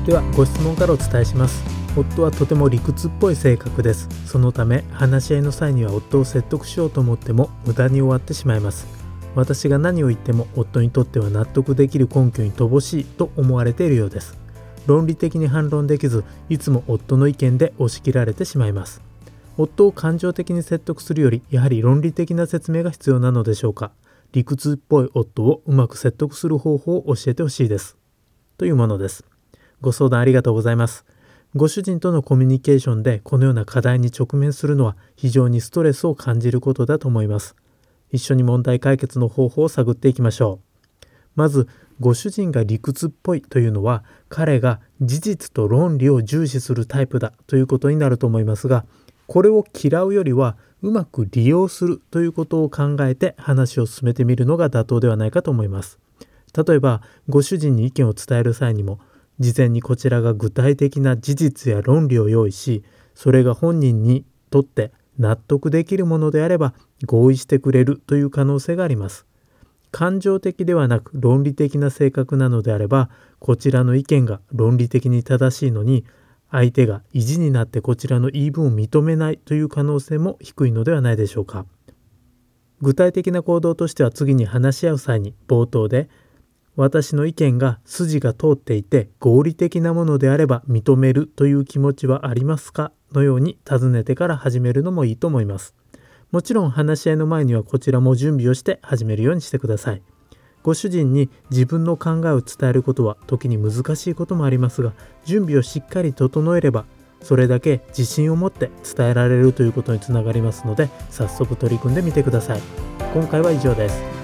ではご質問からお伝えします。夫はとても理屈っぽい性格です。そのため話し合いの際には夫を説得しようと思っても無駄に終わってしまいます。私が何を言っても夫にとっては納得できる根拠に乏しいと思われているようです。論理的に反論できず、いつも夫の意見で押し切られてしまいます。夫を感情的に説得するより、やはり論理的な説明が必要なのでしょうか。理屈っぽい夫をうまく説得する方法を教えてほしいです。というものです。ご相談ありがとうございます。ご主人とのコミュニケーションでこのような課題に直面するのは非常にストレスを感じることだと思います。一緒に問題解決の方法を探っていきましょう。まず、ご主人が理屈っぽいというのは、彼が事実と論理を重視するタイプだということになると思いますが、これを嫌うよりはうまく利用するということを考えて話を進めてみるのが妥当ではないかと思います。例えば、ご主人に意見を伝える際にも、事前にこちらが具体的な事実や論理を用意し、それが本人にとって納得できるものであれば合意してくれるという可能性があります。感情的ではなく論理的な性格なのであれば、こちらの意見が論理的に正しいのに、相手が意地になってこちらの言い分を認めないという可能性も低いのではないでしょうか。具体的な行動としては、次に話し合う際に冒頭で、私の意見が筋が通っていて合理的なものであれば認めるという気持ちはありますかのように尋ねてから始めるのもいいと思います。もちろん話し合いの前にはこちらも準備をして始めるようにしてください。ご主人に自分の考えを伝えることは時に難しいこともありますが、準備をしっかり整えればそれだけ自信を持って伝えられるということにつながりますので、早速取り組んでみてください。今回は以上です。